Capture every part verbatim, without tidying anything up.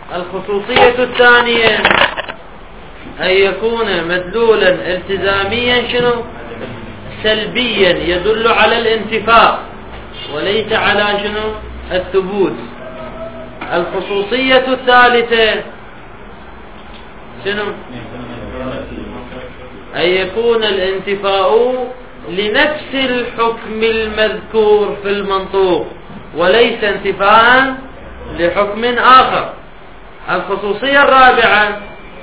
الخصوصية الثانية أن يكون مدلولا التزاميا شنو سلبيا يدل على الانتفاء وليس على شنو الثبوت. الخصوصية الثالثة شنو أن يكون الانتفاء لنفس الحكم المذكور في المنطوق وليس انتفاء لحكم آخر. الخصوصية الرابعة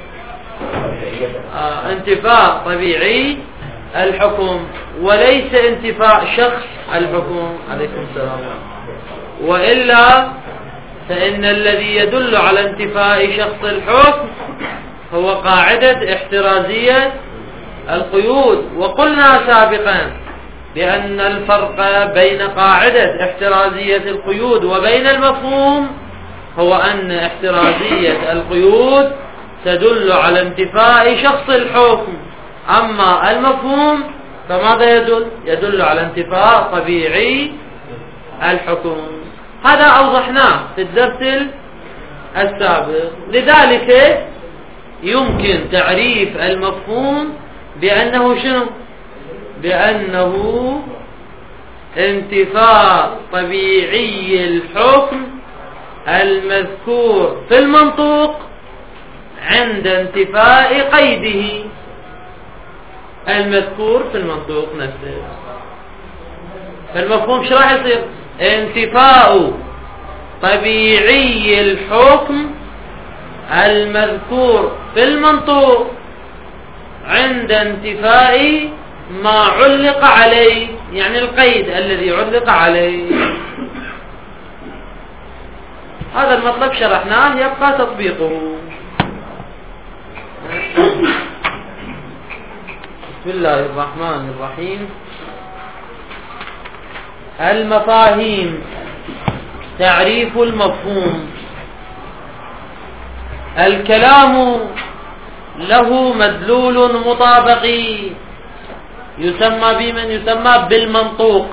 آه انتفاء طبيعي الحكم وليس انتفاء شخص الحكم. عليكم السلام. وإلا فإن الذي يدل على انتفاء شخص الحكم هو قاعدة احترازية القيود. وقلنا سابقا بأن الفرق بين قاعدة احترازية القيود وبين المفهوم هو أن احترازية القيود تدل على انتفاء شخص الحكم، أما المفهوم فماذا يدل؟ يدل على انتفاء طبيعي الحكم. هذا أوضحناه في الدرس السابق. لذلك يمكن تعريف المفهوم بأنه شنو؟ بأنه انتفاء طبيعي الحكم المذكور في المنطوق عند انتفاء قيده المذكور في المنطوق نفسه. فالمفهوم شو راح يصير؟ انتفاء طبيعي الحكم المذكور في المنطوق عند انتفاء ما علق عليه، يعني القيد الذي علق عليه. هذا المطلب شرحناه، يبقى تطبيقه. بسم الله الرحمن الرحيم. المفاهيم. تعريف المفهوم. الكلام له مدلول مطابقي يسمى بمن يسمى بالمنطوق،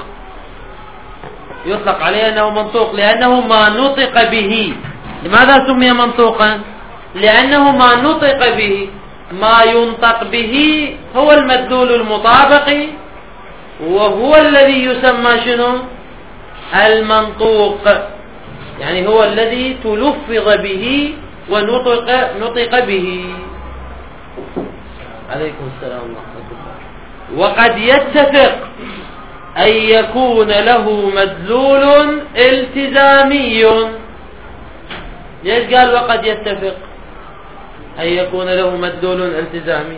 يطلق عليه أنه منطوق لأنه ما نطق به. لماذا سمي منطوقا؟ لأنه ما نطق به، ما ينطق به هو المدلول المطابقي، وهو الذي يسمى شنو؟ المنطوق، يعني هو الذي تلفظ به ونطق نطق به. عليكم السلام ورحمة الله. وقد يتفق أن يكون له مدلول التزامي. ليش قال وقد يتفق أن يكون له مدلول التزامي؟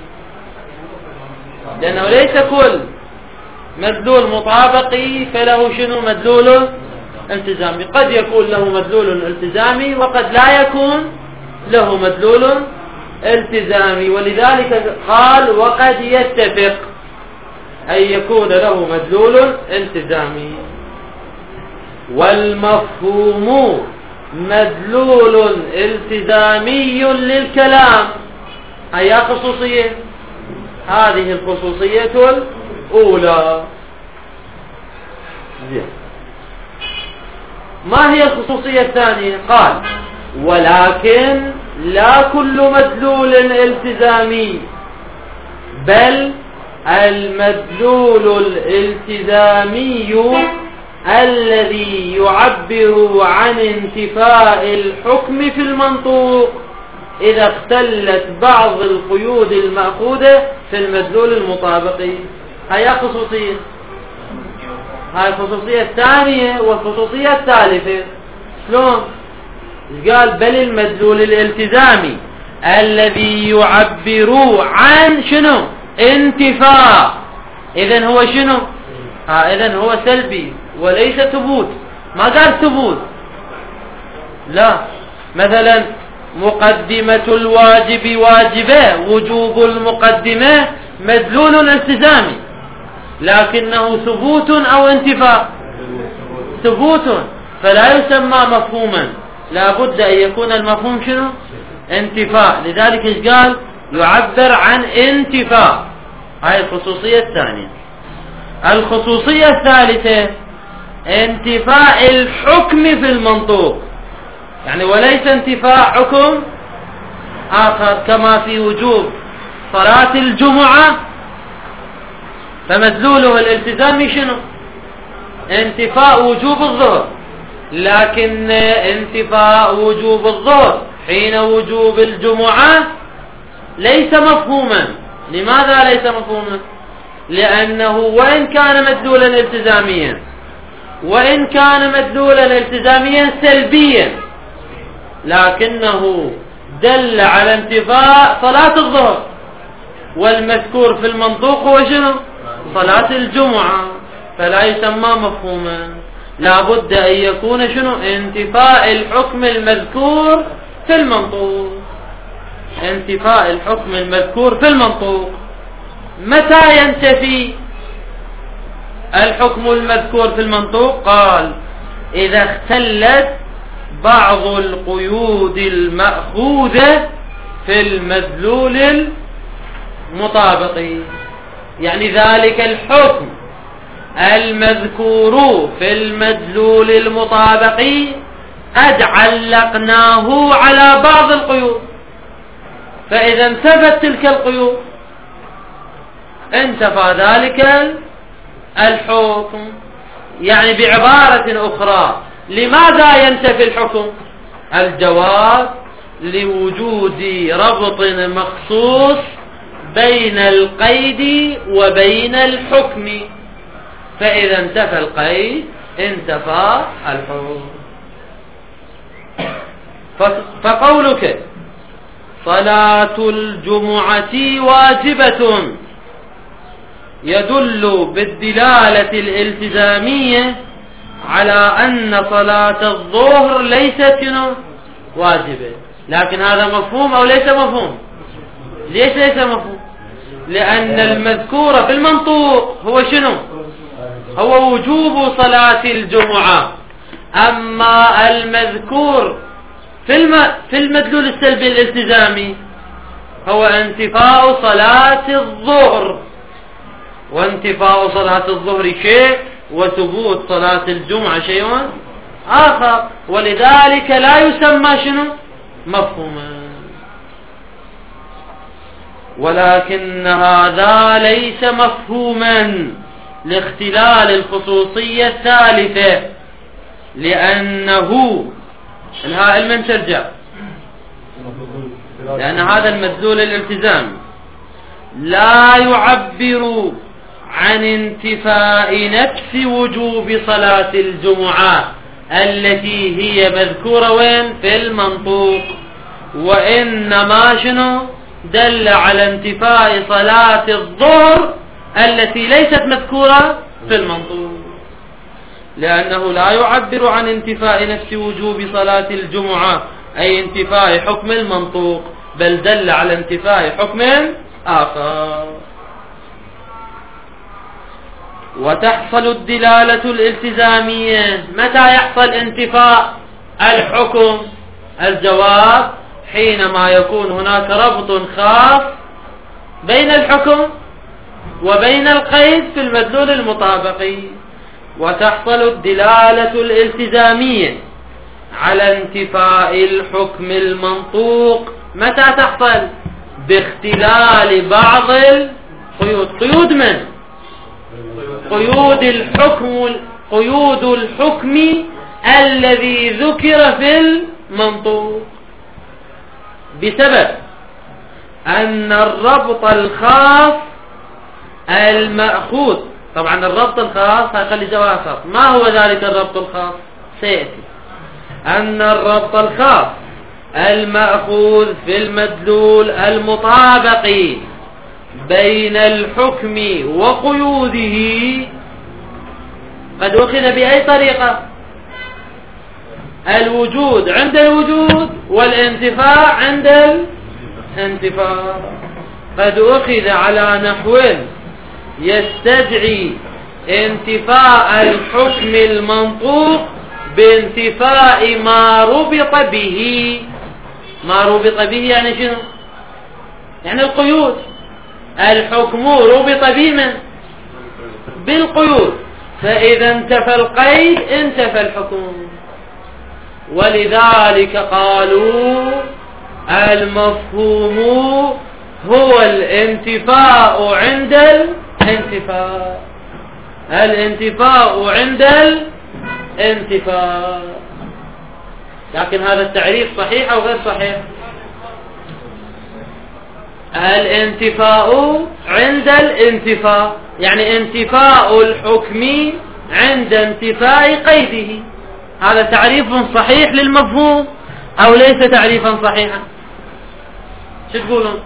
لأنه ليس كل مدلول مطابقي فله شنو مدلول التزامي. قد يكون له مدلول التزامي وقد لا يكون له مدلول التزامي، ولذلك قال وقد يتفق أن يكون له مدلول التزامي. والمفهوم مدلول التزامي للكلام. هي خصوصية، هذه الخصوصية الأولى. ما هي الخصوصية الثانية؟ قال ولكن لا كل مدلول التزامي، بل المدلول الالتزامي الذي يعبر عن انتفاء الحكم في المنطوق إذا اختلت بعض القيود المأخوذة في المدلول المطابقي. هي خصوصية، هاي الخصوصية الثانية. والخصوصية الثالثة شلون؟ قال بل المدلول الالتزامي الذي يعبر عن شنو؟ انتفاء. إذن هو شنو؟ ها إذن هو سلبي وليس ثبوت. ما قال ثبوت، لا. مثلا مقدمة الواجب واجبة، وجوب المقدمة مدلول التزامي، لكنه ثبوت أو انتفاء؟ ثبوت، فلا يسمى مفهوما، لا بد أن يكون المفهوم شنو؟ انتفاء. لذلك ايش قال؟ يعبر عن انتفاء. هاي الخصوصية الثانية. الخصوصية الثالثة انتفاء الحكم في المنطوق. يعني وليس انتفاء حكم آخر، كما في وجوب صلاة الجمعة فمدلوله الالتزامي شنو؟ انتفاء وجوب الظهر، لكن انتفاء وجوب الظهر حين وجوب الجمعة ليس مفهوما. لماذا ليس مفهوما؟ لأنه وإن كان مدلولا التزاميا وإن كان مدلولا التزاميا سلبيا، لكنه دل على انتفاء صلاة الظهر، والمذكور في المنطوق هو شنو؟ صلاة الجمعة، فلا يسمى مفهوما. لا بد أن يكون شنو؟ انتفاء الحكم المذكور في المنطوق، انتفاء الحكم المذكور في المنطوق. متى ينتفي الحكم المذكور في المنطوق؟ قال: إذا اختلت بعض القيود المأخوذة في المدلول المطابق. يعني ذلك الحكم المذكور في المدلول المطابق قد علقناه على بعض القيود، فإذا انتفت تلك القيود انتفى ذلك الحكم. يعني بعبارة أخرى، لماذا ينتفي الحكم؟ الجواب: لوجود ربط مخصوص بين القيد وبين الحكم، فإذا انتفى القيد انتفى الحكم. فقولك صلاة الجمعة واجبة يدل بالدلالة الالتزامية على أن صلاة الظهر ليست واجبة. لكن هذا مفهوم أو ليس مفهوم؟ ليش ليس مفهوم؟ لأن المذكور في المنطوق هو شنو؟ هو وجوب صلاة الجمعة. أما المذكور في الم... في المدلول السلبي الالتزامي هو انتفاء صلاة الظهر، وانتفاء صلاة الظهر شيء وثبوت صلاة الجمعة شيء آخر، ولذلك لا يسمى شنو؟ مفهوما. ولكن هذا ليس مفهوما لاختلال الخصوصية الثالثة، لأنه الهاء من ترجع، لأن هذا المدلول الالتزام لا يعبر عن انتفاء نفس وجوب صلاة الجمعة التي هي مذكورة وين؟ في المنطوق، وإنما شنو؟ دل على انتفاء صلاة الظهر التي ليست مذكورة في المنطوق، لأنه لا يعبر عن انتفاء نفس وجوب صلاة الجمعة أي انتفاء حكم المنطوق، بل دل على انتفاء حكم آخر. وتحصل الدلالة الالتزامية. متى يحصل انتفاء الحكم؟ الجواب: حينما يكون هناك ربط خاص بين الحكم وبين القيد في المدلول المطابق. وتحصل الدلالة الالتزامية على انتفاء الحكم المنطوق. متى تحصل؟ باختلال بعض القيود. قيود من؟ قيود الحكم قيود الحكم الذي ذكر في المنطوق، بسبب أن الربط الخاص المأخوذ. طبعا الربط الخاص هيخلي جواب خاص. ما هو ذلك الربط الخاص؟ سيأتي. أن الربط الخاص المأخوذ في المدلول المطابق بين الحكم وقيوده قد أخذ بأي طريقة؟ الوجود عند الوجود والانتفاع عند الانتفاع. قد أخذ على نحو يستدعي انتفاء الحكم المنطوق بانتفاء ما ربط به. ما ربط به يعني شنو؟ يعني القيود. الحكم ربط به من؟ بالقيود، فإذا انتفى القيد انتفى الحكم. ولذلك قالوا المفهوم هو الانتفاء عند الانتفاء، الانتفاء عند الانتفاء. لكن هذا التعريف صحيح أو غير صحيح؟ الانتفاء عند الانتفاء يعني انتفاء الحكم عند انتفاء قيده. هذا تعريف صحيح للمفهوم أو ليس تعريفا صحيحا؟ شو تقولون؟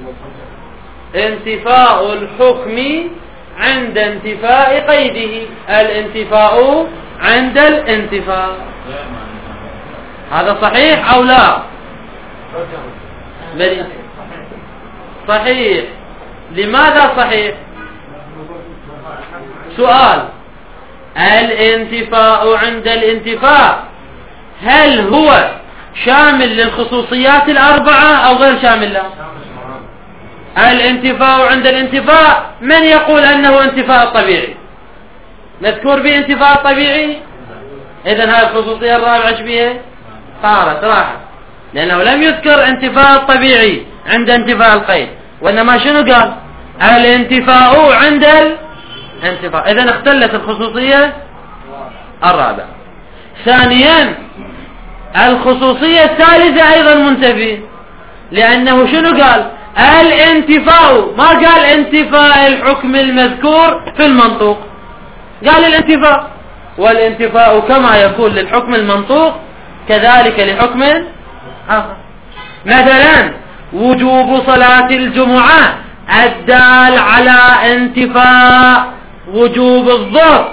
انتفاء الحكم عند انتفاء قيده، الانتفاء عند الانتفاء، هذا صحيح أو لا؟ صحيح. لماذا صحيح؟ سؤال، الانتفاء عند الانتفاء هل هو شامل للخصوصيات الأربعة أو غير شامل لها؟ الانتفاء عند الانتفاء من يقول أنه انتفاء طبيعي؟ مذكور به انتفاء طبيعي، إذن هذه الخصوصية الرابعة شبيهة صارت راحة، لأنه لم يذكر انتفاء الطبيعي عند انتفاء القيد، وإنما شنو قال؟ الانتفاء عند الانتفاء، إذن اختلت الخصوصية الرابعة. ثانيا الخصوصية الثالثة أيضا منتفي، لأنه شنو قال؟ الانتفاء، ما قال انتفاء الحكم المذكور في المنطوق، قال الانتفاء، والانتفاء كما يكون للحكم المنطوق كذلك لحكم آخر. مثلا وجوب صلاة الجمعة الدال على انتفاء وجوب الظهر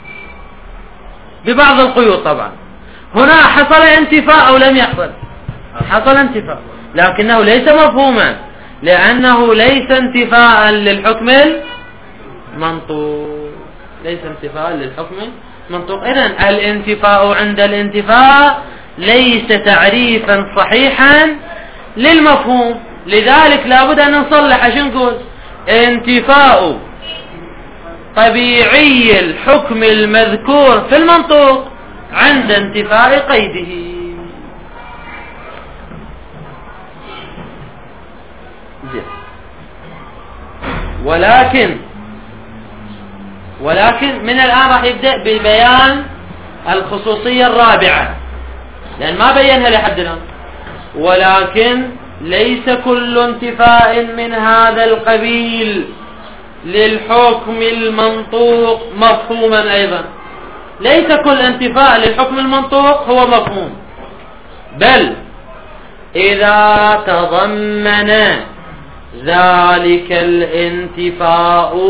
ببعض القيود، طبعا هنا حصل انتفاء أو لم يحصل؟ حصل انتفاء، لكنه ليس مفهوما، لأنه ليس انتفاء للحكم المنطوق، ليس انتفاء للحكم المنطوق. إذن الانتفاء عند الانتفاء ليس تعريفا صحيحا للمفهوم، لذلك لابد أن نصلح. شو نقول؟ انتفاء طبيعي الحكم المذكور في المنطوق عند انتفاء قيده. ولكن ولكن من الآن راح يبدأ ببيان الخصوصية الرابعة، لأن ما بينها لحد الآن. ولكن ليس كل انتفاء من هذا القبيل للحكم المنطوق مفهوما أيضا، ليس كل انتفاء للحكم المنطوق هو مفهوم، بل إذا تضمن ذلك الانتفاء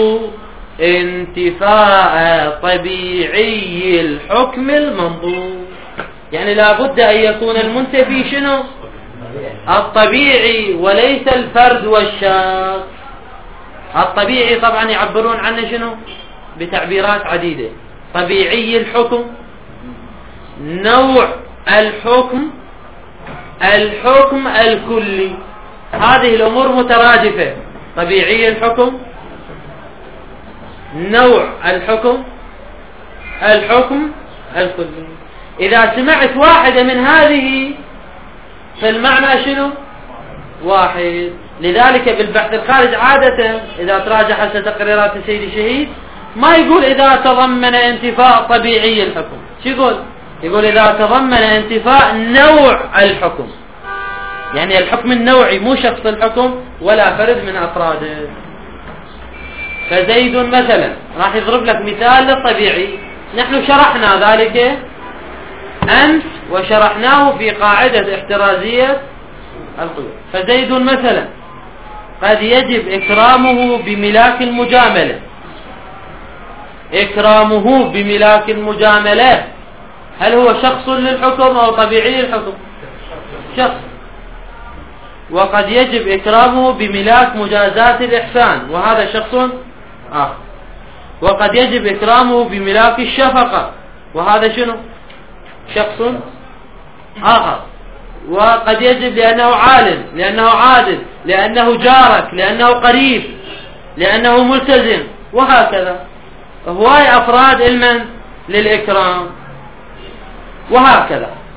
انتفاء طبيعي الحكم المنطوق، يعني لا بد أن يكون المنتفي شنو؟ الطبيعي وليس الفرد والشخص. الطبيعي طبعا يعبرون عنه شنو؟ بتعبيرات عديدة، طبيعي الحكم، نوع الحكم، الحكم الكلي، هذه الأمور مترادفة، طبيعي الحكم، نوع الحكم، الحكم الكلي. إذا سمعت واحدة من هذه فالمعنى شنو؟ واحد. لذلك بالبحث الخارج عادة إذا تراجع حسب تقريرات سيدي شهيد ما يقول إذا تضمن انتفاء طبيعي الحكم، شو يقول؟ يقول إذا تضمن انتفاء نوع الحكم، يعني الحكم النوعي مو شخص الحكم ولا فرد من أفراده. فزيد مثلا راح يضرب لك مثال للطبيعي، نحن شرحنا ذلك أمس وشرحناه في قاعدة احترازية القيود. فزيد مثلا قد يجب إكرامه بملاك المجاملة، إكرامه بملاك المجاملة هل هو شخص للحكم أو طبيعي للحكم؟ شخص. وقد يجب إكرامه بملاك مجازات الإحسان وهذا شخص آخر. وقد يجب إكرامه بملاك الشفقة وهذا شنو؟ شخص آخر. وقد يجب لأنه عالم، لأنه عادل، لأنه جارك، لأنه قريب، لأنه ملتزم، وهكذا. هواي أفراد المن للإكرام وهكذا.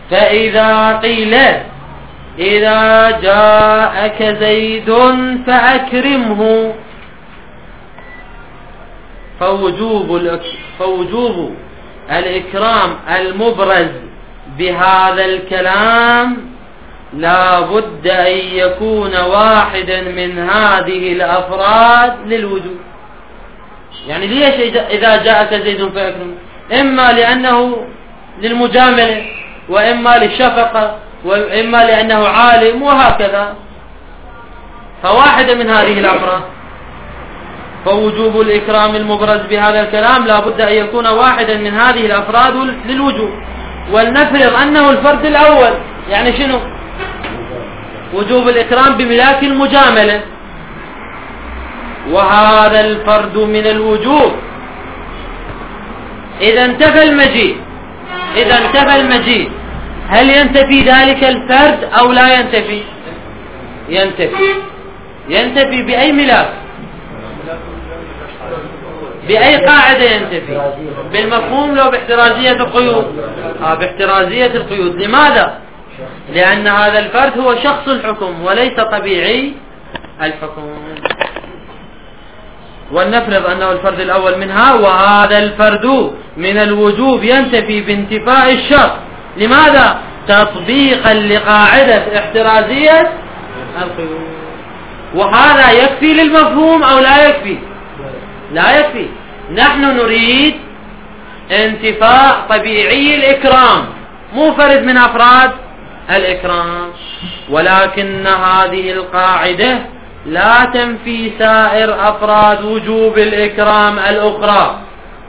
فإذا قيل إذا جاءك زيد فأكرمه فوجوب, فوجوب الإكرام المبرز بهذا الكلام لا بد أن يكون واحدا من هذه الأفراد للوجوب. يعني ليش إذا جاءك زيد فأكرمه؟ إما لأنه للمجاملة، وإما للشفقة، وإما لأنه عالم، وهكذا. فواحدة من هذه الأفراد. فوجوب الإكرام المبرز بهذا الكلام لا بد أن يكون واحدا من هذه الأفراد للوجوب. ولنفرض أنه الفرد الأول، يعني شنو؟ وجوب الإكرام بملاك المجاملة، وهذا الفرد من الوجوب. إذا انتفى المجيء إذا انتفى المجيء هل ينتفي ذلك الفرد أو لا ينتفي؟ ينتفي. ينتفي بأي ملاك؟ بأي قاعدة ينتفي؟ بالمفهوم لو باحترازية القيود؟ آه باحترازية القيود. لماذا؟ لأن هذا الفرد هو شخص الحكم وليس طبيعي الحكم. ولنفرض أنه الفرد الأول منها، وهذا الفرد من الوجوب ينتفي بانتفاء الشرط. لماذا؟ تطبيقا لقاعدة احترازية القيود. وهذا يكفي للمفهوم أو لا يكفي؟ لا يكفي. نحن نريد انتفاء طبيعي الإكرام، مو فرد من أفراد الإكرام. ولكن هذه القاعدة لا تنفي سائر أفراد وجوب الإكرام الأخرى.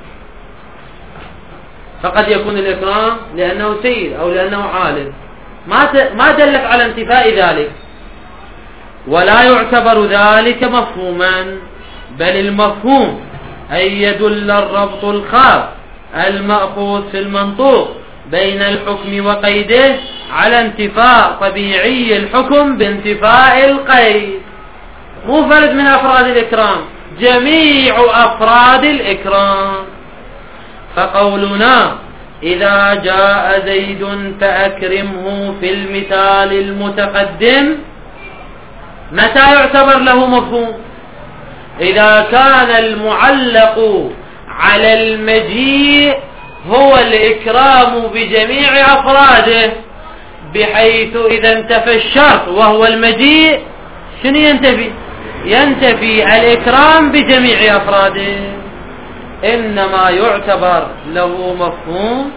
فقد يكون الإكرام لأنه سيد أو لأنه عالم، ما ما دلت على انتفاء ذلك، ولا يعتبر ذلك مفهوما، بل المفهوم أن يدل الربط الخاص المأخوذ في المنطوق بين الحكم وقيده على انتفاء طبيعي الحكم بانتفاء القيد. مو فرد من أفراد الإكرام، جميع أفراد الإكرام. فقولنا إذا جاء زيد فأكرمه في المثال المتقدم متى يعتبر له مفهوم؟ إذا كان المعلق على المجيء هو الإكرام بجميع أفراده، بحيث إذا انتفى الشرط وهو المجيء شنو ينتفي؟ ينتفي الإكرام بجميع أفراده. إنما يعتبر له مفهوم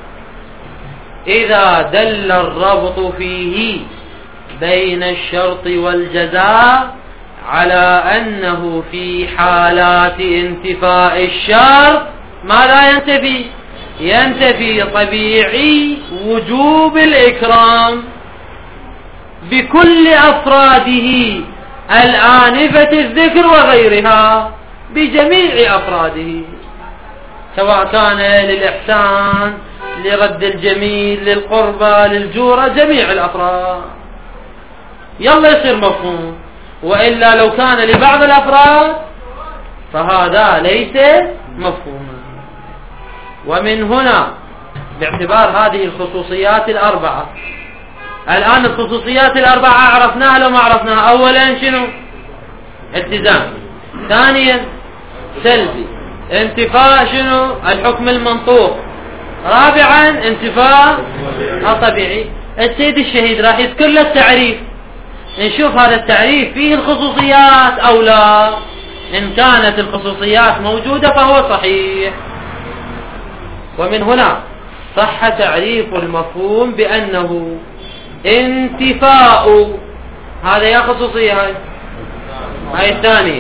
إذا دل الربط فيه بين الشرط والجزاء على أنه في حالات انتفاء الشرط ماذا ينتفي؟ ينتفي طبيعي وجوب الإكرام بكل أفراده الآنفة الذكر وغيرها، بجميع أفراده، سواء كان للإحسان، لرد الجميل، للقربة، للجورة، جميع الأفراد. يلا يصير مفهوم. وإلا لو كان لبعض الأفراد فهذا ليس مفهوما. ومن هنا باعتبار هذه الخصوصيات الأربعة، الآن الخصوصيات الأربعة عرفناها لو ما عرفناها. أولا شنو؟ التزام. ثانيا سلبي. انتفاء شنو؟ الحكم المنطوق. رابعا انتفاء الطبيعي. السيد الشهيد راح يذكر له التعريف، نشوف هذا التعريف فيه الخصوصيات أو لا. إن كانت الخصوصيات موجودة فهو صحيح. ومن هنا صح تعريف المفهوم بأنه انتفاء، هذا يا خصوصية، هاي هاي الثانية.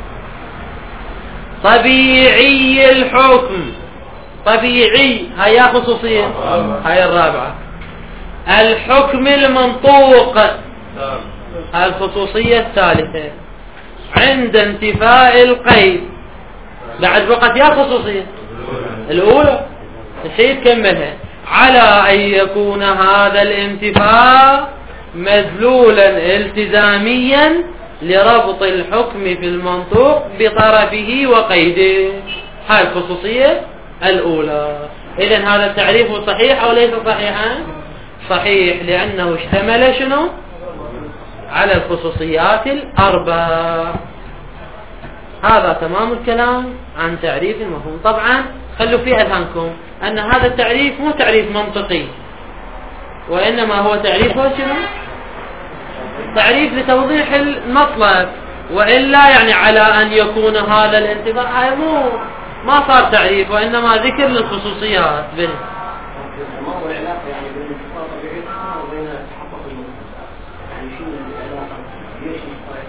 طبيعي الحكم، طبيعي، هاي يا خصوصية، هاي الرابعة. الحكم المنطوق، الخصوصية الثالثة. عند انتفاء القيد بعد بقت يا خصوصية الأولى، الشيء تكملها، على أن يكون هذا الانتفاء مدلولا التزاميا لربط الحكم في المنطوق بطرفه وقيده. هاي الخصوصية الأولى. إذن هذا التعريف صحيح أو ليس صحيحا؟ صحيح لأنه اشتمل شنو على الخصوصيات الأربع. هذا تمام الكلام عن تعريف المفهوم. طبعا خلوا في أذهانكم أن هذا التعريف مو تعريف منطقي، وإنما هو تعريف شنو تعريف لتوضيح المطلب، وإلا يعني على أن يكون هذا الانتفاع مو ما صار تعريف، وإنما ذكر للخصوصيات به. ما هو العلاقة يعني بين الانتفاع الطبيعي وبين تحقق المنطق؟ يعني شو العلاقة؟ ليش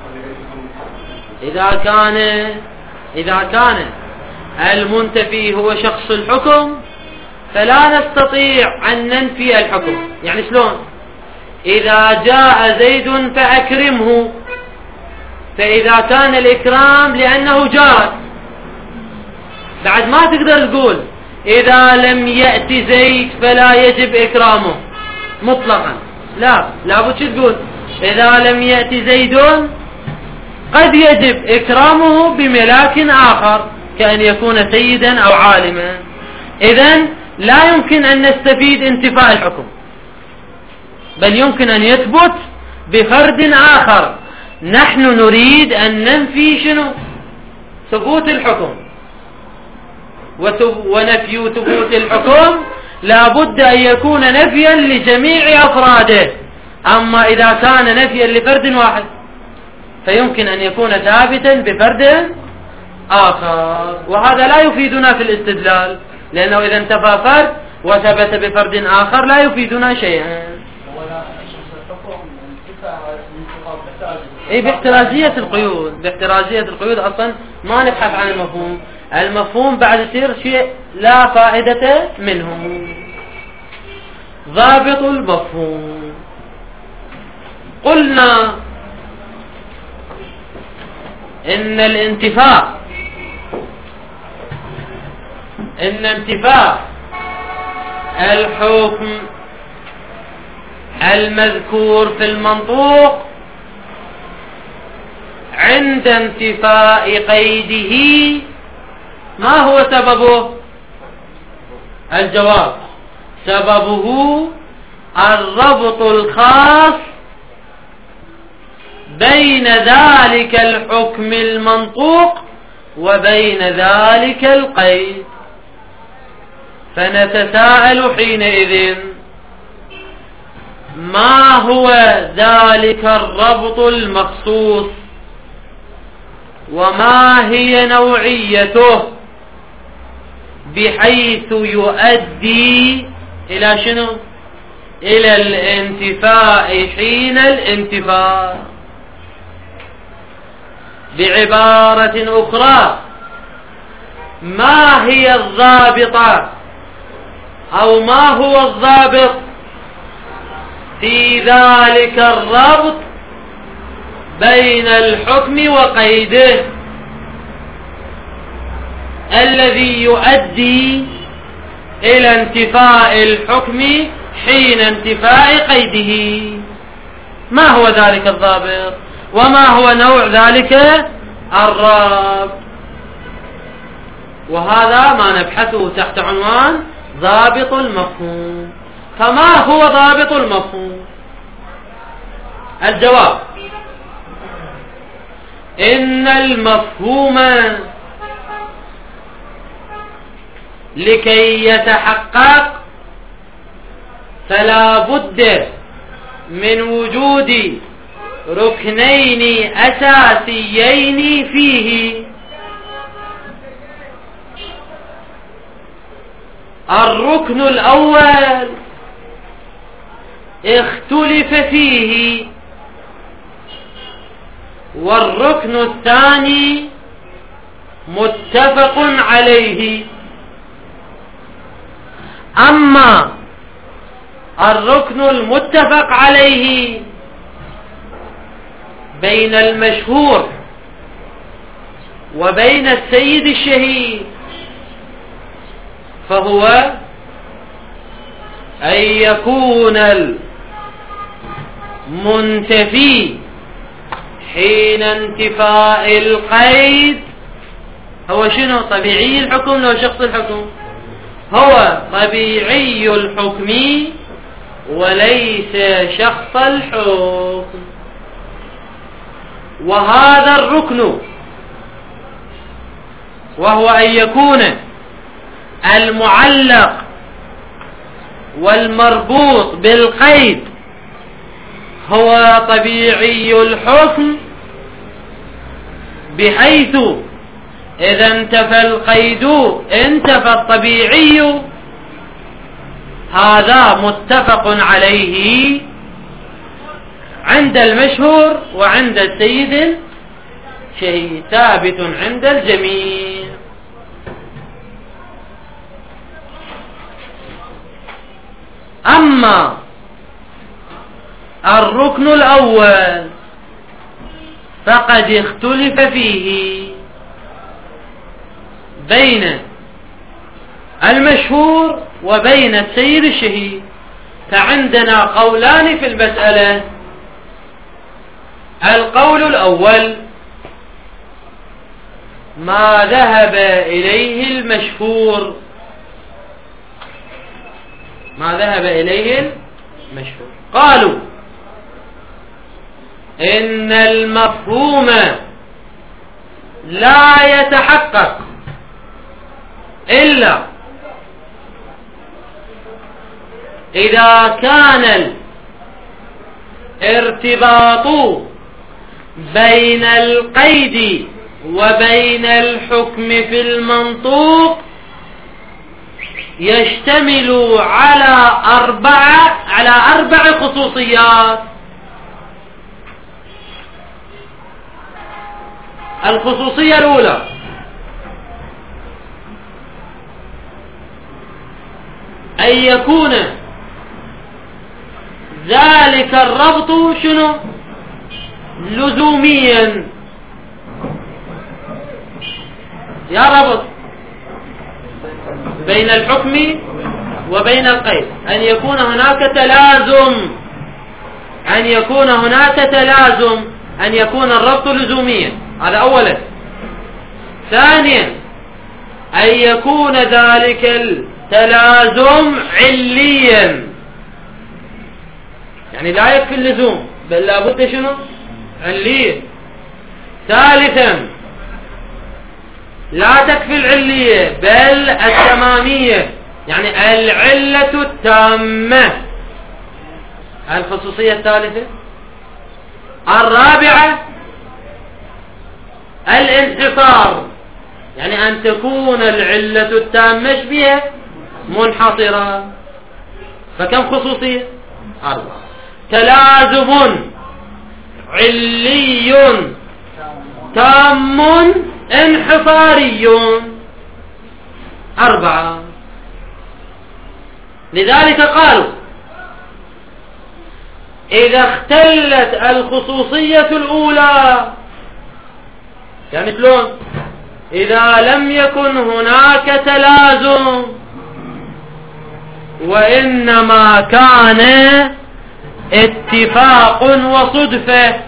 إذا كان إذا كان المنتفي هو شخص الحكم فلا نستطيع أن ننفي الحكم. يعني شلون؟ إذا جاء زيد فأكرمه، فإذا كان الإكرام لأنه جاء، بعد ما تقدر تقول إذا لم يأتي زيد فلا يجب إكرامه مطلقا، لا لابد شو تقول؟ إذا لم يأتي زيد قد يجب إكرامه بملاك آخر كأن يكون سيدا أو عالما. إذن لا يمكن أن نستفيد انتفاء الحكم، بل يمكن أن يثبت بفرد آخر. نحن نريد أن ننفي شنو؟ ثبوت الحكم، ونفي ثبوت الحكم لا بد أن يكون نفيا لجميع أفراده. أما إذا كان نفيا لفرد واحد فيمكن أن يكون ثابتا بفرد آخر، وهذا لا يفيدنا في الاستدلال، لأنه إذا انتفى فرد وثبت بفرد آخر لا يفيدنا شيئا. اي باحترازية القيود، باحترازية القيود اصلا ما نبحث عن المفهوم، المفهوم بعد يصير شيء لا فائدة منه. ضابط المفهوم، قلنا ان الانتفاء ان انتفاء الحكم المذكور في المنطوق عند انتفاء قيده ما هو سببه؟ الجواب سببه الربط الخاص بين ذلك الحكم المنطوق وبين ذلك القيد. فنتساءل حينئذ ما هو ذلك الربط المخصوص، وما هي نوعيته، بحيث يؤدي إلى شنو؟ إلى الانتفاء حين الانتفاء. بعبارة أخرى، ما هي الضابطة أو ما هو الضابط في ذلك الربط بين الحكم وقيده الذي يؤدي إلى انتفاء الحكم حين انتفاء قيده؟ ما هو ذلك الضابط وما هو نوع ذلك الربط؟ وهذا ما نبحثه تحت عنوان ضابط المفهوم. فما هو ضابط المفهوم؟ الجواب إن المفهوم لكي يتحقق فلا بد من وجود ركنين أساسيين فيه. الركن الأول اختلف فيه، والركن الثاني متفق عليه. أما الركن المتفق عليه بين المشهور وبين السيد الشهيد فهو أن يكون المنتفي حين انتفاء القيد هو شنو؟ طبيعي الحكم لو شخص الحكم، هو طبيعي الحكم وليس شخص الحكم. وهذا الركن وهو أن يكون المعلق والمربوط بالقيد هو طبيعي الحكم، بحيث إذا انتفى القيد انتفى الطبيعي. هذا متفق عليه عند المشهور وعند السيد الشهيد، ثابت عند الجميع. أما الركن الأول فقد اختلف فيه بين المشهور وبين السيد الشهيد، فعندنا قولان في المسألة. القول الأول ما ذهب إليه المشهور، ما ذهب إليه المشهور، قالوا إن المفهوم لا يتحقق إلا إذا كان الارتباط بين القيد وبين الحكم في المنطوق يشتمل على أربعة على أربع خصوصيات. الخصوصية الأولى أن يكون ذلك الربط شنو؟ لزوميا. يا ربط بين الحكم وبين القيد، أن يكون هناك تلازم، أن يكون هناك تلازم، أن يكون الربط لزوميا، هذا أولا. ثانيا أن يكون ذلك التلازم عليا، يعني لا يكفي اللزوم بل لابد شنو؟ عليا. ثالثا لا تكفي العلية بل التمامية، يعني العلة التامة. الخصوصية الثالثة. الرابعة الانحصار، يعني أن تكون العلة التامة بها منحصرة. فكم خصوصية؟ أربعة. تلازم علي تام انحصاري، أربعة. لذلك قالوا إذا اختلت الخصوصية الأولى، يعني شلون؟ إذا لم يكن هناك تلازم وإنما كان اتفاق وصدفة،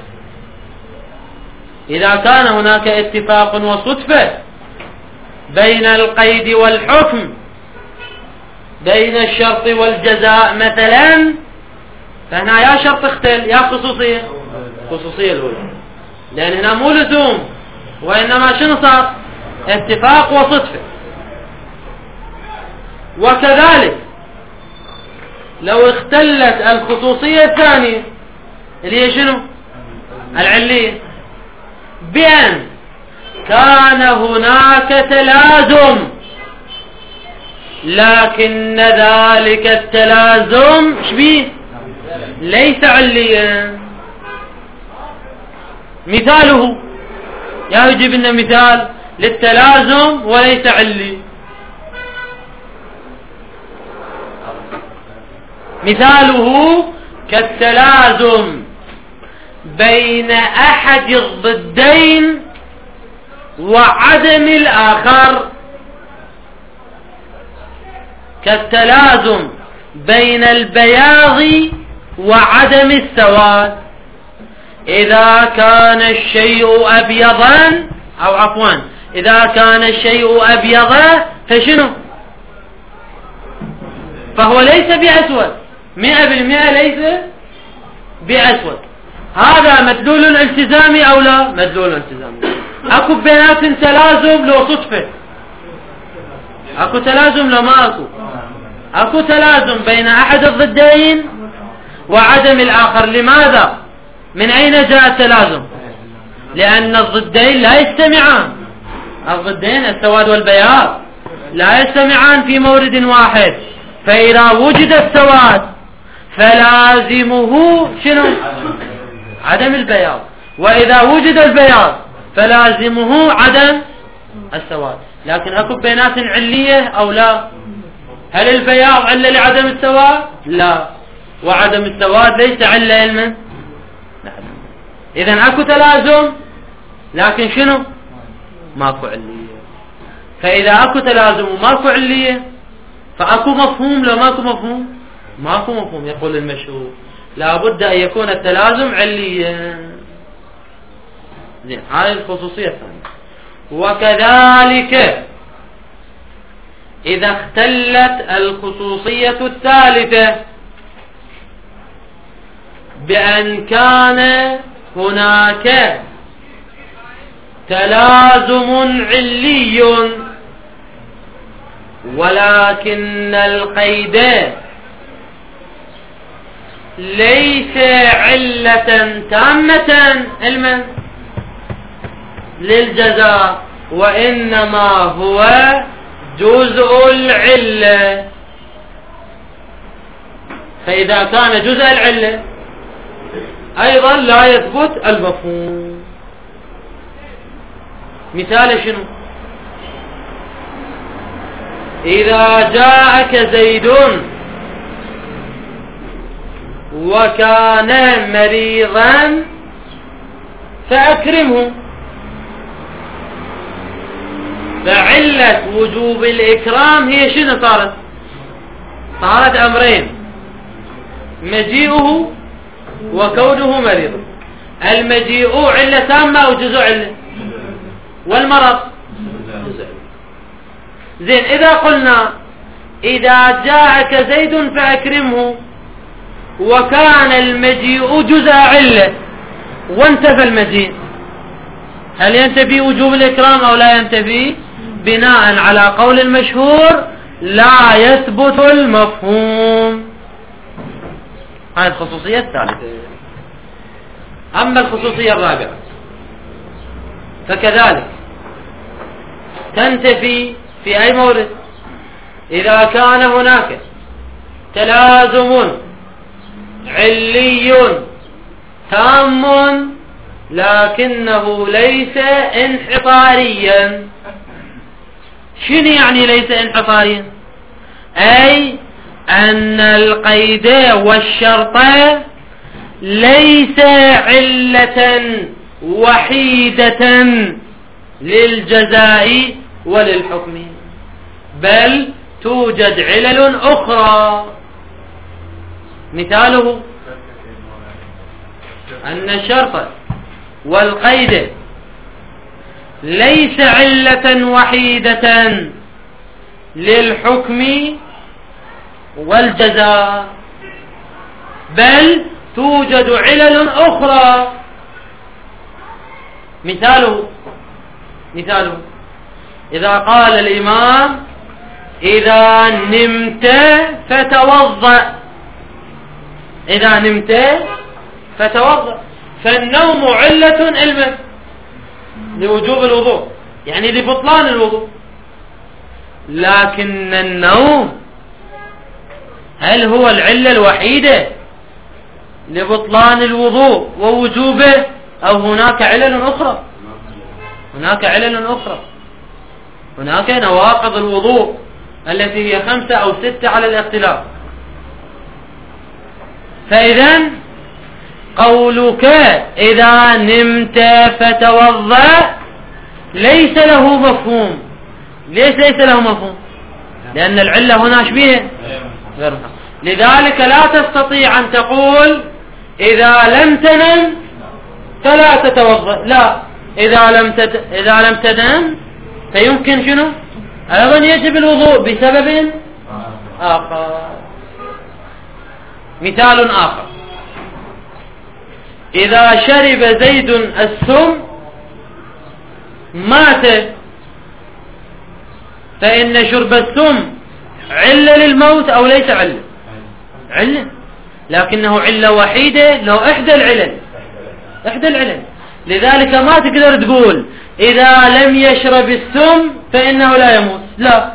إذا كان هناك اتفاق وصدفة بين القيد والحكم، بين الشرط والجزاء مثلا، فهنا يا شرط اختل يا خصوصية، خصوصية الأولى، لأن هنا مو لزوم وإنما شنو صار؟ اتفاق وصدفة. وكذلك لو اختلت الخصوصية الثانية اللي هي شنو؟ العلية، بأن كان هناك تلازم لكن ذلك التلازم شبيه ليس عليا. مثاله، يا يجيب لنا مثال للتلازم وليس علي. مثاله كالتلازم بين أحد الضدين وعدم الآخر، كالتلازم بين البياض وعدم السواد. إذا كان الشيء أبيضا، أو عفوا إذا كان الشيء أبيضا فشنو؟ فهو ليس بأسود، مئة بالمئة ليس بأسود. هذا مدلول التزامي أو لا؟ مدلول التزامي. أكو بينات تلازم لو صدفة؟ أكو تلازم لو ما أكو؟ أكو تلازم بين أحد الضدين وعدم الآخر. لماذا؟ من أين جاء التلازم؟ لأن الضدين لا يجتمعان. الضدين السواد والبياض لا يجتمعان في مورد واحد، فإذا وجد السواد فلازمه شنو؟ عدم البياض، وإذا وجد البياض فلازمه عدم السواد. لكن أكو بينات علية أو لا؟ هل البياض علة لعدم السواد؟ لا، وعدم السواد ليس علة علما. إذن أكو تلازم لكن شنو؟ ماكو علية. فإذا أكو تلازم وماكو علية فأكو مفهوم لو ماكو مفهوم؟ ماكو مفهوم. يقول المشهور لا بد أن يكون التلازم عليا. زين، هذه الخصوصية الثانية. وكذلك إذا اختلت الخصوصية الثالثة بأن كان هناك تلازم علي ولكن القيد ليس علة تامة علما للجزاء، وإنما هو جزء العلة. فإذا كان جزء العلة أيضا لا يثبت المفهوم. مثال شنو؟ إذا جاءك زيد وكان مريضا فأكرمه، فعلة وجوب الإكرام هي شنو صارت؟ صارت أمرين: مجيئه وكونه مريضا. المجيء علة تامة أو جزء علة؟ والمرض جزء. زين، إذا قلنا إذا جاءك زيد فأكرمه وكان المجيء جزء علة وانتفى المجيء، هل ينتفي وجوب الإكرام أو لا ينتفي؟ بناء على قول المشهور لا يثبت المفهوم. هذه الخصوصية الثالثة. أما الخصوصية الرابعة فكذلك تنتفي في أي مورد؟ إذا كان هناك تلازم علي تام لكنه ليس انحصاريا. شنو يعني ليس انحصاريا؟ أي أن القيد والشرط ليس علة وحيدة للجزاء وللحكم، بل توجد علل أخرى. مثاله أن الشرط والقيد ليس علة وحيدة للحكم والجزاء، بل توجد علل أخرى. مثاله مثاله إذا قال الإمام إذا نمت فتوضأ، إذا نمت فتوضأ، فالنوم علة علما لوجوب الوضوء، يعني لبطلان الوضوء. لكن النوم هل هو العلة الوحيدة لبطلان الوضوء ووجوبه أو هناك علل أخرى؟ هناك علل أخرى. هناك نواقض الوضوء التي هي خمسة أو ستة على الاختلاف. فإذن قولك إذا نمت فتوضأ ليس له مفهوم. ليس ليس له مفهوم؟ لأن العلة هنا شبيه غيرها. لذلك لا تستطيع أن تقول إذا لم تنم فلا تتوضأ. لا، إذا لم تت... إذا لم تنم فيمكن شنو؟ أيضا يجب الوضوء بسبب آخر. مثال آخر: إذا شرب زيد السم مات، فإن شرب السم علة للموت أو ليس علة؟ علة، لكنه علة وحيدة له إحدى العلل، إحدى العلل. لذلك ما تقدر تقول إذا لم يشرب السم فإنه لا يموت، لا،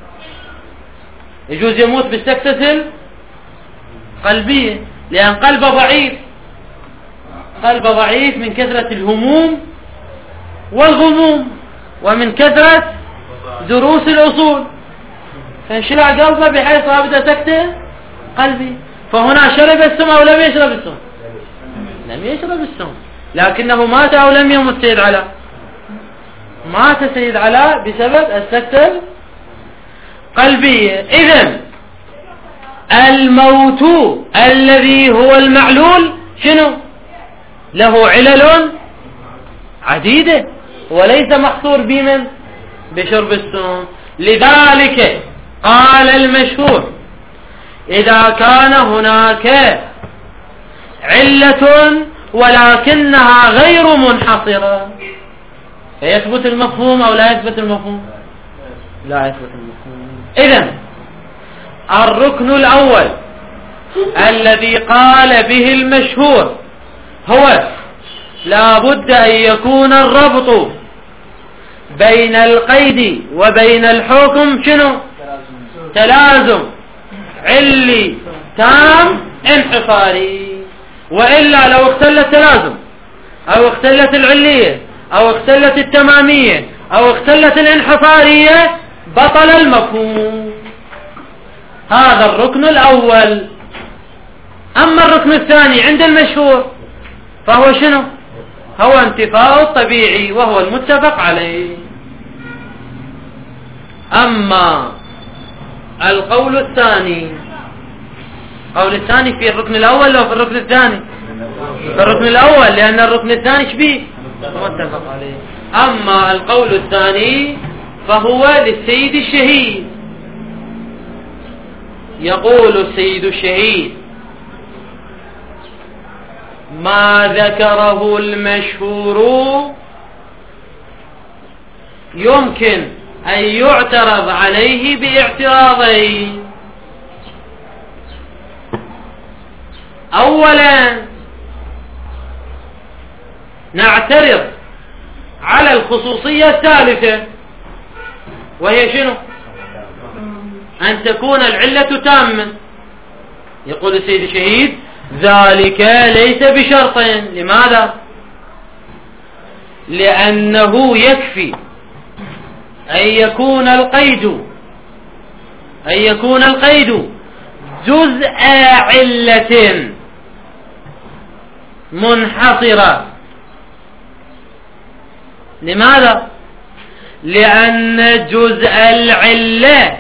يجوز يموت بالسكتة القلبية، لأن قلبه ضعيف، قلبه ضعيف من كثرة الهموم والغموم ومن كثرة دروس الأصول، فانشلع قلبه بحيث رابطة سكتة قلبي. فهنا شرب السم أو لم يشرب السم؟ لم يشرب السم، لكنه مات أو لم يمت سيد علاء؟ مات سيد علاء بسبب السكتة القلبية. إذن الموت الذي هو المعلول شنو؟ له علل عديدة وليس محصور بمن؟ بشرب السم. لذلك قال المشهور: إذا كان هناك علة ولكنها غير منحصرة فيثبت المفهوم أو لا يثبت المفهوم؟ لا يثبت المفهوم. إذن الركن الأول الذي قال به المشهور هو لا بد أن يكون الربط بين القيد وبين الحكم شنو؟ تلازم علي تام انحصاري، وإلا لو اختل التلازم أو اختلت العلية أو اختلت التمامية أو اختلت الانحصارية بطل المفهوم. هذا الركن الأول. أما الركن الثاني عند المشهور فهو شنو؟ هو انتفاء الطبيعي وهو المتفق عليه. أما القول الثاني، القول الثاني في الركن الأول أو في الركن الثاني؟ في الركن الأول، لأن الركن الثاني شبيه متفق عليه. أما القول الثاني فهو للسيد الشهيد. يقول السيد الشهيد: ما ذكره المشهور يمكن أن يعترض عليه باعتراضين. أولا نعترض على الخصوصية الثالثة وهي شنو؟ أن تكون العلة تامة. يقول السيد الشهيد: ذلك ليس بشرط. لماذا؟ لأنه يكفي أن يكون القيد أن يكون القيد جزء علة منحصرة. لماذا؟ لأن جزء العلة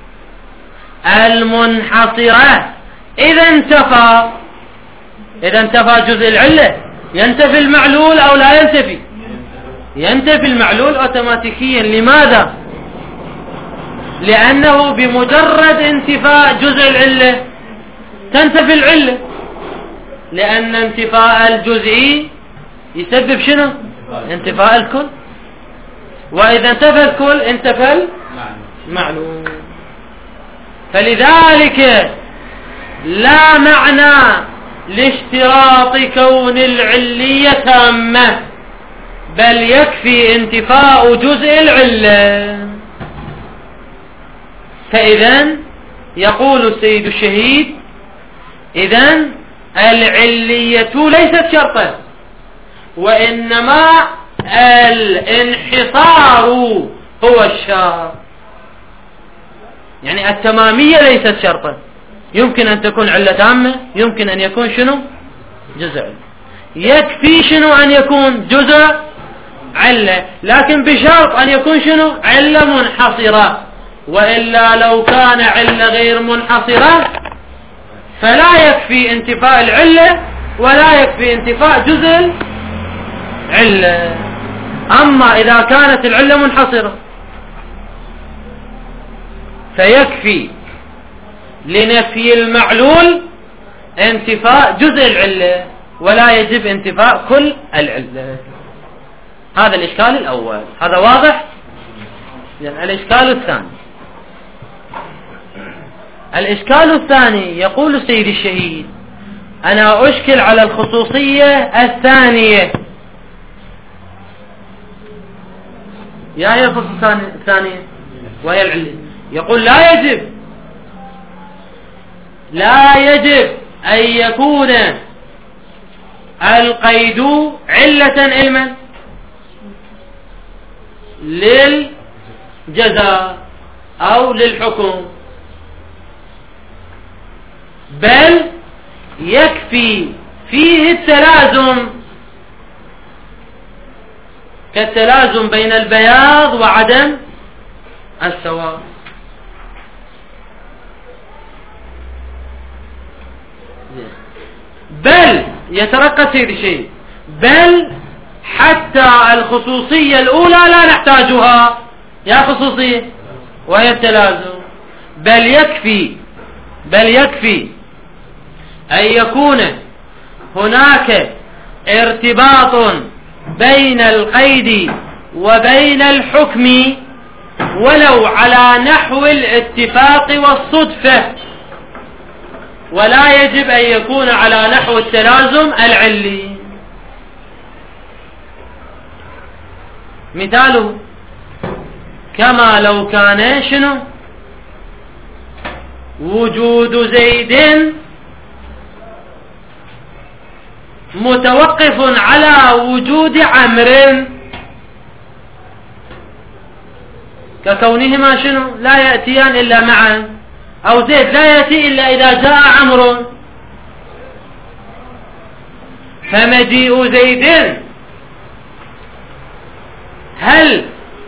المنحصرة إذا انتفى إذا انتفى جزء العلة ينتفي المعلول أو لا ينتفي؟ ينتفي المعلول أوتوماتيكيا. لماذا؟ لأنه بمجرد انتفاء جزء العلة تنتفي العلة، لأن انتفاء الجزئي يسبب شنو؟ انتفاء الكل، وإذا انتفى الكل انتفى المعلوم. فلذلك لا معنى لاشتراط كون العلية تامة، بل يكفي انتفاء جزء العلة. فإذن يقول السيد الشهيد: إذن العلية ليست شرطا، وإنما الانحصار هو الشرط. يعني التمامية ليست شرطا، يمكن أن تكون علة تامة، يمكن أن يكون شنو؟ جزء. يكفي شنو؟ أن يكون جزء علة، لكن بشرط أن يكون شنو؟ علة منحصرة. وإلا لو كان علة غير منحصرة فلا يكفي انتفاء العلة ولا يكفي انتفاء جزء العلة. أما إذا كانت العلة منحصرة فيكفي لنفي المعلول انتفاء جزء العلة ولا يجب انتفاء كل العلة. هذا الإشكال الأول، هذا واضح؟ يعني الإشكال الثاني، الإشكال الثاني يقول السيد الشهيد: أنا أشكل على الخصوصية الثانية. يا هي الخصوصية الثانية وهي العلة. يقول لا يجب لا يجب أن يكون القيد علة علما للجزاء أو للحكم، بل يكفي فيه التلازم، كالتلازم بين البياض وعدم السواد. بل يترقى سيد الشيء، بل حتى الخصوصية الأولى لا نحتاجها، يا خصوصية وهي التلازم، بل يكفي بل يكفي أن يكون هناك ارتباط بين القيد وبين الحكم ولو على نحو الاتفاق والصدفة، ولا يجب أن يكون على نحو التلازم العلي. مثاله كما لو كان شنو وجود زيد متوقف على وجود عمرو، ككونهما شنو لا يأتيان إلا معا، أو زيد لا يأتي إلا إذا جاء عمرو، فمجيء زيد هل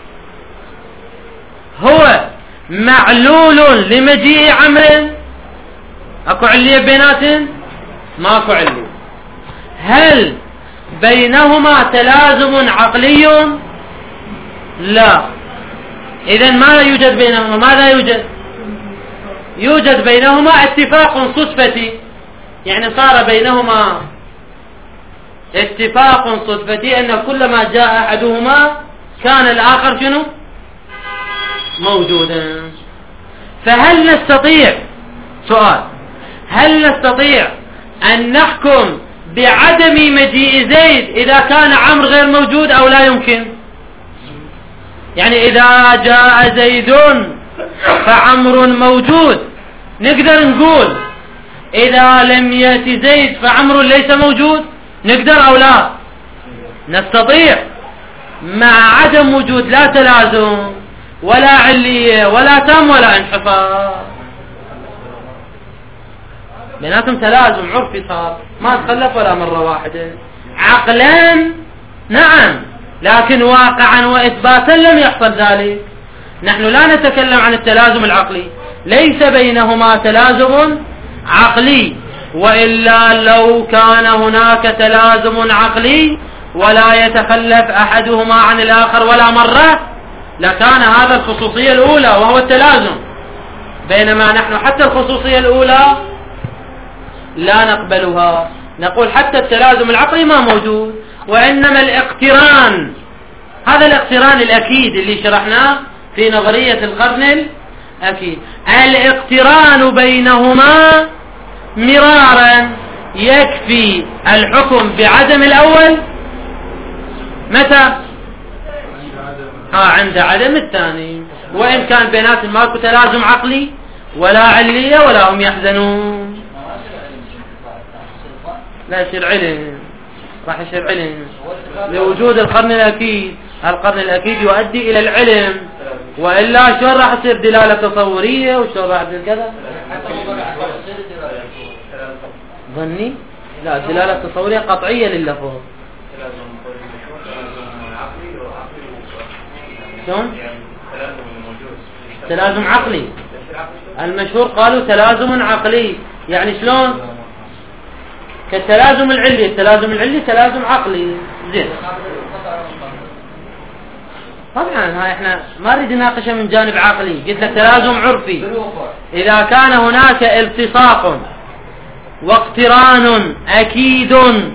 هو معلول لمجيء عمرو؟ اكو علية بيناتهم؟ ماكو علية. هل بينهما تلازم عقلي؟ لا. اذن ماذا يوجد بينهما؟ ماذا يوجد؟ يوجد بينهما اتفاق صدفتي، يعني صار بينهما اتفاق صدفتي ان كلما جاء احدهما كان الاخر شنو موجودا. فهل نستطيع سؤال هل نستطيع ان نحكم بعدم مجيء زيد اذا كان عمرو غير موجود او لا يمكن؟ يعني اذا جاء زيد فعمرو موجود نقدر نقول اذا لم يأتي زيد فعمرو ليس موجود؟ نقدر او لا؟ نستطيع مع عدم وجود لا تلازم ولا علية ولا تام ولا انحفاظ، بيناتهم تلازم عرفي صار ما تخلف ولا مرة واحدة. عقلا نعم، لكن واقعا وإثباتا لم يحصل ذلك. نحن لا نتكلم عن التلازم العقلي، ليس بينهما تلازم عقلي، وإلا لو كان هناك تلازم عقلي ولا يتخلف أحدهما عن الآخر ولا مرة لكان هذا الخصوصية الأولى وهو التلازم، بينما نحن حتى الخصوصية الأولى لا نقبلها، نقول حتى التلازم العقلي ما موجود، وإنما الاقتران، هذا الاقتران الأكيد اللي شرحناه في نظرية القرن الأكيد، الاقتران بينهما مرارا يكفي الحكم بعدم الأول متى؟ ها عند عدم الثاني، وإن كان بيناتهم ماكو تلازم عقلي ولا علية ولا هم يحزنون. لا يصير علم، راح يصير علم لوجود القرن الأكيد. القرن الأكيد يؤدي إلى العلم، وإلا شو راح يصير دلالة تصورية وشو راح يصير كذا ظني؟ لا، الدلالة التصورية قطعية لللفظ. شلون؟ تلازم عقلي، المشهور قالوا تلازم عقلي، يعني شلون؟ كالتلازم العلي، التلازم العلي تلازم عقلي. زين، طبعا هاي احنا ما نريد نناقشه من جانب عقلي، قلت لك تلازم عرفي. اذا كان هناك التصاق واقتران أكيد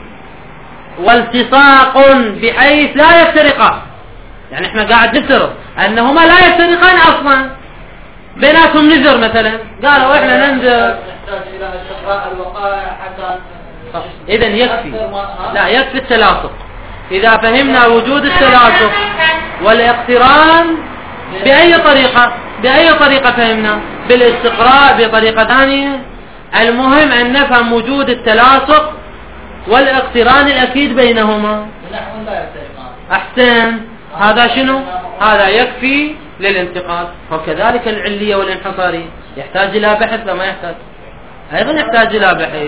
والتصاق بحيث لا يفترقان. يعني احنا قاعد نفترض أنهما لا يفترقان أصلا، بيناتهم نذر مثلا، قالوا احنا ننذر، إذن يكفي، لا يكفي التلاصق. إذا فهمنا وجود التلاصق والاقتران بأي طريقة بأي طريقة فهمنا، بالاستقراء بطريقة ثانية، المهم أن نفهم وجود التلاصق والاقتران الأكيد بينهما. أحسن، هذا شنو؟ هذا يكفي للانتقال. وكذلك العلية والانحصارية يحتاج إلى بحث وما يحتاج، أيضا يحتاج إلى بحث.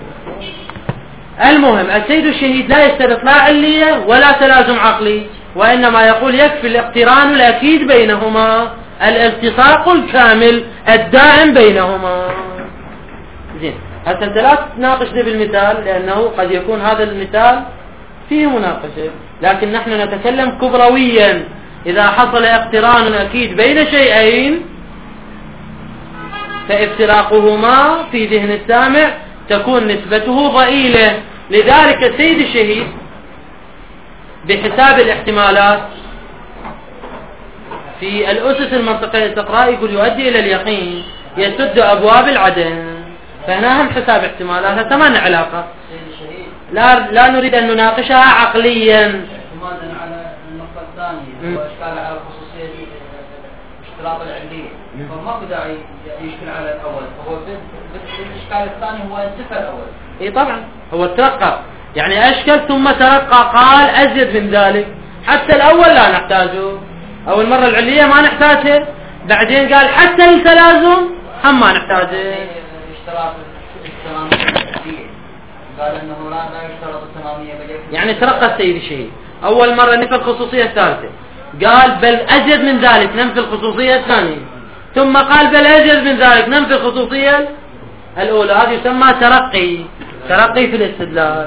المهم السيد الشهيد لا يشترط لا علية ولا تلازم عقلي، وإنما يقول يكفي الاقتران الأكيد بينهما، الالتصاق الكامل الدائم بينهما. زين، حتى انت لا تناقشني بالمثال، لأنه قد يكون هذا المثال فيه مناقشة، لكن نحن نتكلم كبرويا. إذا حصل اقتران أكيد بين شيئين فافتراقهما في ذهن السامع تكون نسبته ضئيلة. لذلك السيد الشهيد بحساب الاحتمالات في الأسس المنطقية الاستقراء يقول يؤدي إلى اليقين يسد أبواب العدم. فهنا هم حساب احتمالات، هذا ما لنا علاقة، لا لا نريد أن نناقشها عقليا. اعتمادا على النقطة الثانية وإشكال على خصوصية اشتراط العلية، فما بداعي يشكل على الأول، هو بالإشكال الثاني هو انتفى الأول. إيه طبعا هو ترقى، يعني أشكل ثم ترقى، قال أزيد من ذلك. حتى الأول لا نحتاجه، أول مرة العلية ما نحتاجه، بعدين قال حتى التلازم هم ما نحتاجه. اشتراط التمامية، قال أنه لا يشترط التمامية، يعني ترقى السيد الشهيد. أول مرة نفى الخصوصية الثالثة، قال بل أزيد من ذلك ننفي الخصوصية الثانية، ثم قال بل أزيد من ذلك ننفي الخصوصية الأولى. هذا يسمى ترقي، ترقي في الاستدلال.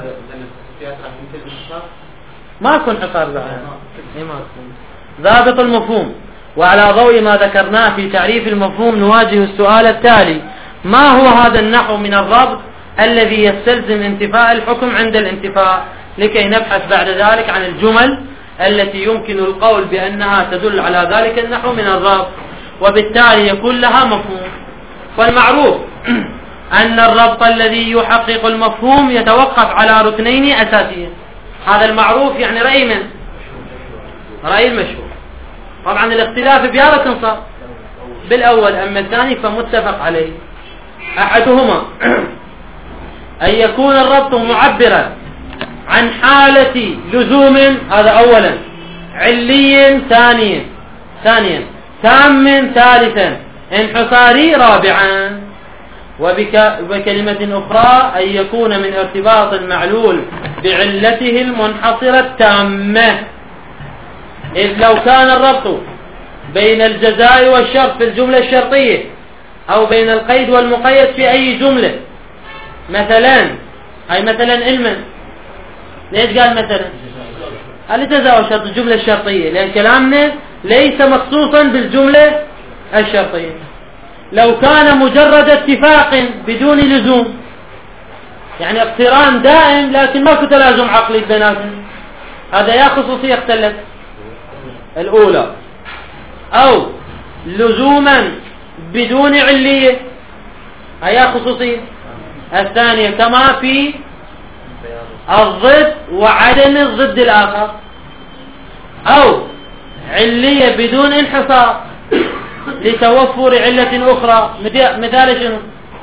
ما يكون حصار بعد، ضابط المفهوم. وعلى ضوء ما ذكرناه في تعريف المفهوم نواجه السؤال التالي: ما هو هذا النحو من الربط الذي يستلزم انتفاء الحكم عند الانتفاء، لكي نبحث بعد ذلك عن الجمل التي يمكن القول بأنها تدل على ذلك النحو من الربط، وبالتالي يكون لها مفهوم. والمعروف أن الربط الذي يحقق المفهوم يتوقف على ركنين أساسيين. هذا المعروف يعني رأي من؟ رأي المشهور. طبعا الاختلاف بهذا تنصر بالأول، أما الثاني فمتفق عليه. أحدهما أن يكون الربط معبرا عن حالة لزوم، هذا أولا، علي ثانيا ثانيا تام ثالثا، انحصاري رابعا. وبكلمة أخرى أن يكون من ارتباط المعلول بعلته المنحصرة التامة. إذ لو كان الربط بين الجزاء والشرط في الجملة الشرطية، أو بين القيد والمقيد في أي جملة، مثلا أي مثلا علما، ليش قال مثلا؟ الجزاء والشرط الجملة الشرطية، لأن كلامنا ليس مخصوصا بالجملة الشرطية. لو كان مجرد اتفاق بدون لزوم، يعني اقتران دائم لكن ما في تلازم عقلي بيناتهم، هذا يا خصوصية اختلت الأولى، أو لزوما بدون علية، هي خصوصية الثانية، كما في الضد وعدم الضد الآخر، أو علية بدون انحصار لتوفر علة أخرى. مثال شنو؟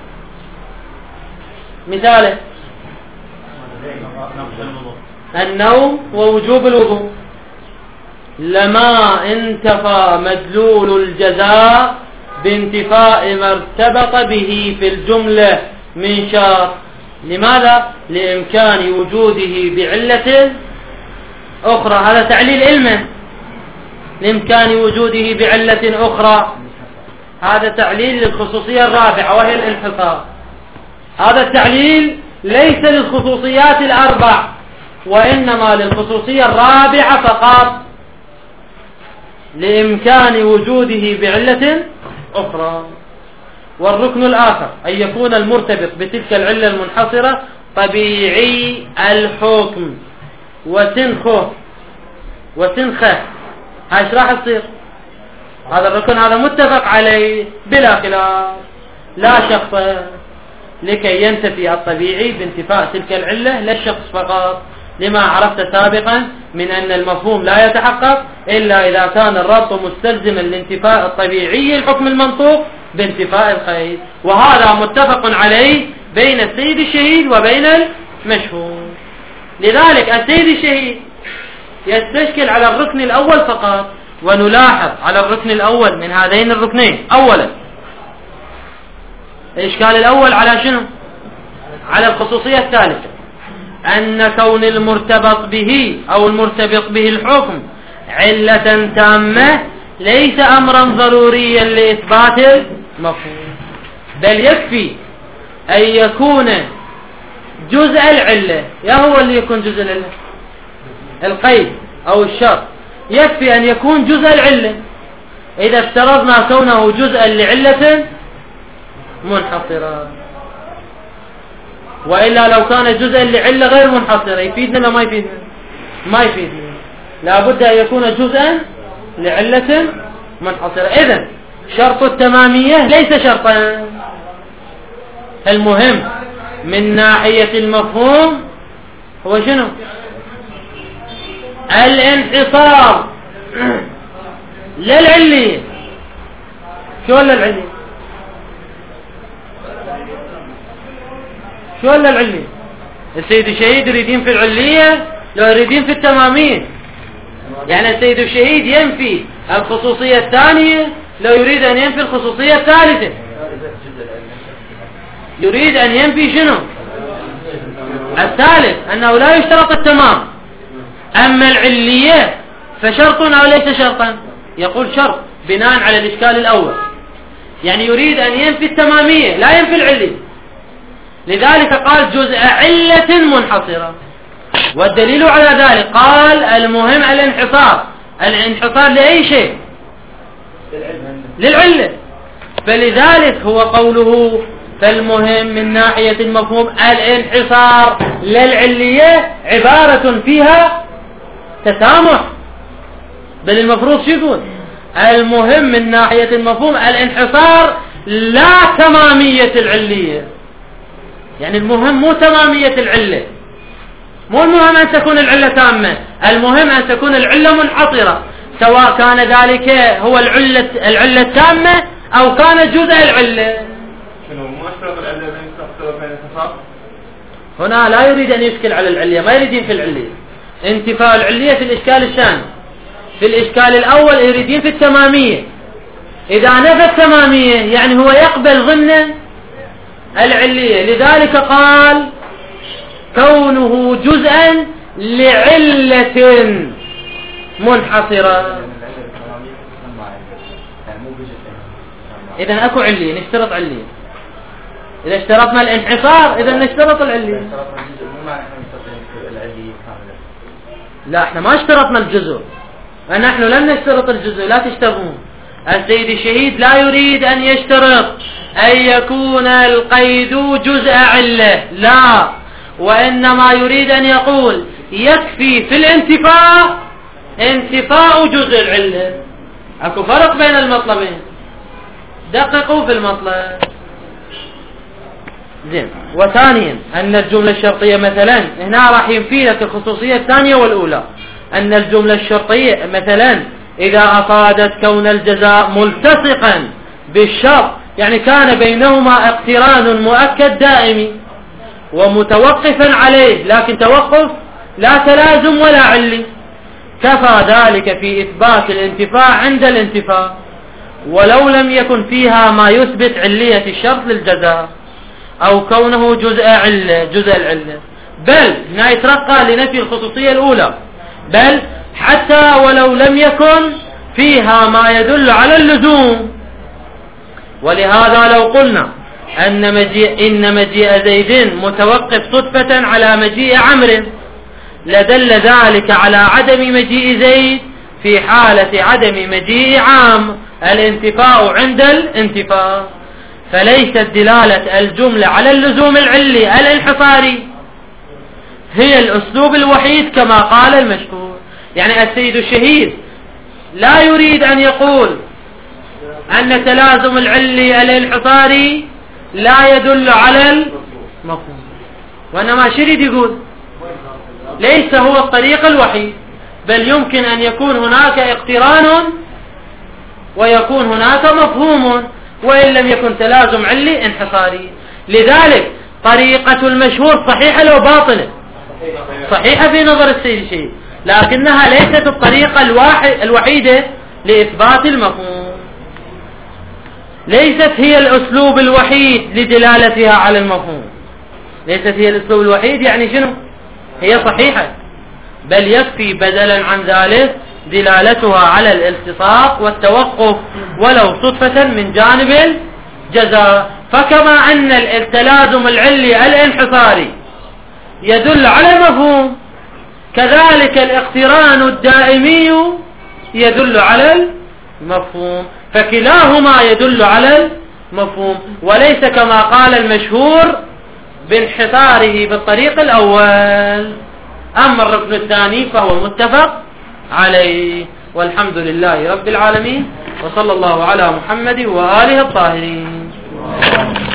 مثاله النوم ووجوب الوضوء. لما انتفى مدلول الجزاء بانتفاء ما ارتبط به في الجملة من شرط. لماذا؟ لإمكان وجوده بعلة أخرى، هذا تعليل علمه، لإمكان وجوده بعلة أخرى، هذا تعليل للخصوصية الرابعة وهي الانحصار. هذا التعليل ليس للخصوصيات الأربع، وإنما للخصوصية الرابعة فقط، لإمكان وجوده بعلة أخرى. والركن الآخر أن يكون المرتبط بتلك العلة المنحصرة طبيعي الحكم وسنخه وسنخه. هاي ايش راح تصير؟ هذا الركن هذا متفق عليه بلا خلاف لا شخص، لكي ينتفي الطبيعي بانتفاء تلك العلة للشخص فقط، لما عرفت سابقا من أن المفهوم لا يتحقق إلا إذا كان الربط مستلزما لانتفاء الطبيعي الحكم المنطوق بانتفاء القيد، وهذا متفق عليه بين السيد الشهيد وبين المشهور. لذلك السيد الشهيد يستشكل على الركن الأول فقط، ونلاحظ على الركن الأول من هذين الركنين. أولا الإشكال الأول على شنو؟ على الخصوصية الثالثة، أن كون المرتبط به أو المرتبط به الحكم علة تامة ليس أمرا ضروريا لإثبات المفهوم، بل يكفي أن يكون جزء العلة. يا هو اللي يكون جزء العلة؟ القيد أو الشرط. يكفي أن يكون جزء العلة إذا افترضنا كونه جزءا لعلة منحصرة، وإلا لو كان جزءا لعلة غير منحصرة يفيدنا لا ما يفيدنا؟ ما يفيدنا، لابد أن يكون جزءا لعلة منحصرة. إذن شرط التمامية ليس شرطا. المهم من ناحية المفهوم هو شنو؟ الانحصار للعلية. شو للعلية؟ شو للعلية؟ السيد الشهيد يريدين في العلية لو يريدين في التمامية. يعني السيد الشهيد ينفي الخصوصية الثانية لو يريد أن ينفي الخصوصية الثالثة. يريد أن ينفي شنو؟ الثالث، أنه لا يشترط التمام. أما العلية فشرط أو ليس شرطا؟ يقول شرط بناء على الإشكال الأول. يعني يريد أن ينفي التمامية لا ينفي العلية، لذلك قال جزء علة منحصرة. والدليل على ذلك قال المهم الانحصار. الانحصار لأي شيء؟ للعلة. فلذلك هو قوله فالمهم من ناحية المفهوم الانحصار للعلية عبارة فيها تسامح. بل المفروض شو يقول؟ المهم من ناحية المفهوم الانحصار لا تمامية العلية. يعني المهم مو تمامية العلة، مو المهم أن تكون العلة تامة، المهم أن تكون العلة منحصرة، سواء كان ذلك هو العلة العلة التامة أو كان جزء العلة. شنو ما اشترط العلة بين تقصير بين الانحصار؟ هنا لا يريد أن يشكل على العلية، ما يريدين في العلية. انتفاء العلية في الإشكال الثاني. في الإشكال الأول يريدين في التمامية. إذا نفى التمامية يعني هو يقبل ضمن العلية، لذلك قال كونه جزءا لعلة منحصرة. إذن أكو علية، نشترط علية. إذا اشترطنا الانحصار إذا نشترط العلية. لا احنا ما اشترطنا الجزء، ونحن لم نشترط الجزء، لا تشترطون. السيد الشهيد لا يريد أن يشترط أن يكون القيد جزء علة، لا، وإنما يريد أن يقول يكفي في الانتفاء انتفاء جزء العلة. أكو فرق بين المطلبين، دققوا في المطلب. زين. وثانيا أن الجملة الشرطية مثلا هنا راح ينفي لك الخصوصية الثانية والأولى. أن الجملة الشرطية مثلا إذا أفادت كون الجزاء ملتصقا بالشرط، يعني كان بينهما اقتران مؤكد دائمي ومتوقفا عليه، لكن توقف لا تلازم ولا علي، كفى ذلك في إثبات الانتفاع عند الانتفاع، ولو لم يكن فيها ما يثبت علية الشرط للجزاء أو كونه جزء علة جزء العلة. بل هنا يترقى لنفي الخصوصية الأولى، بل حتى ولو لم يكن فيها ما يدل على اللزوم. ولهذا لو قلنا أن مجيء إن مجيء زيد متوقف صدفة على مجيء عمرو لدل ذلك على عدم مجيء زيد في حالة عدم مجيء عام، الانتفاء عند الانتفاء. فليست دلالة الجملة على اللزوم العلي الانحصاري هي الأسلوب الوحيد كما قال المشهور. يعني السيد الشهيد لا يريد أن يقول أن تلازم العلي الانحصاري لا يدل على المفهوم، وإنما شريد يقول ليس هو الطريق الوحيد، بل يمكن أن يكون هناك اقتران ويكون هناك مفهوم وإن لم يكن تلازم علي انحصاري. لذلك طريقة المشهور صحيحة لو باطلة، صحيحة في نظر السيد الشهيد، لكنها ليست الطريقة الوحيدة لإثبات المفهوم، ليست هي الأسلوب الوحيد لدلالتها على المفهوم. ليست هي الأسلوب الوحيد يعني شنو؟ هي صحيحة، بل يكفي بدلا عن ذلك دلالتها على الالتصاق والتوقف ولو صدفة من جانب الجزاء. فكما أن التلازم العلي الانحصاري يدل على المفهوم، كذلك الاقتران الدائمي يدل على المفهوم، فكلاهما يدل على المفهوم، وليس كما قال المشهور بانحصاره بالطريق الأول. أما الركن الثاني فهو متفق عليه. والحمد لله رب العالمين، وصلى الله على محمد وآله الطاهرين.